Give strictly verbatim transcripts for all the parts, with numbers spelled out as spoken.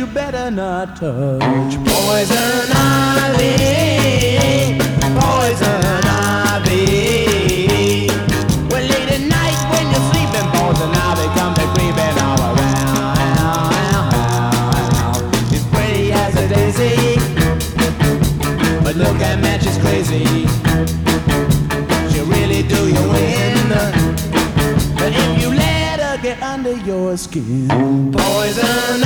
better not touch. Poison ivy, poison ivy. Well, late at night when you're sleeping, poison ivy comes creeping all around. It's pretty as a daisy, but look at man, she's crazy. She really do you in, but if you let her get under your skin. Poison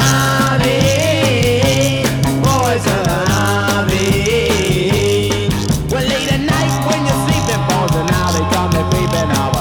ivy, poison ivy. Well, late at night when you're sleeping, poison ivy come to creeping all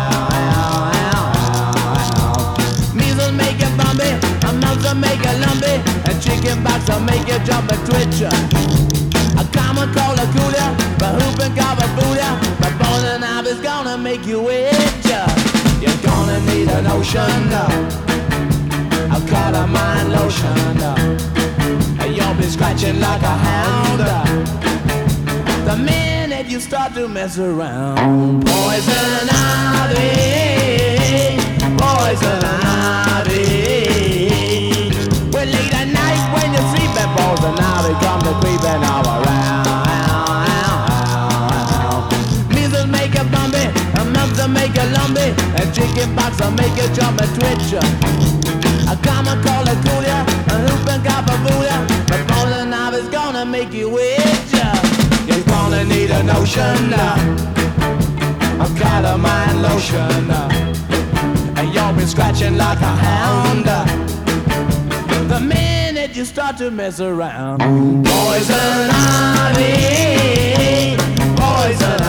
around. Measles make you bumpy, a mouth will make you lumpy, a chicken pox will make you jump and twitch. A common cold will cool ya, but whooping cough will fool ya, but poison ivy's gonna make you itch. You're gonna need an ocean, I'll call a mind lotion, and you'll be scratching like a hound the minute you start to mess around. Poison ivy, poison ivy. Well, late at night when you're sleeping, poison ivy come to creeping all around. Measles make you bumpy, a mumps will make you lumpy, and chicken pox will make you jump and twitch. A common cold will cool ya, a whooping cough will fool ya, but poison ivy's gonna make you itch. You're gonna need an ocean, I've got a mind lotion, and you'll be scratching like a hound the minute you start to mess around. Poison ivy, poison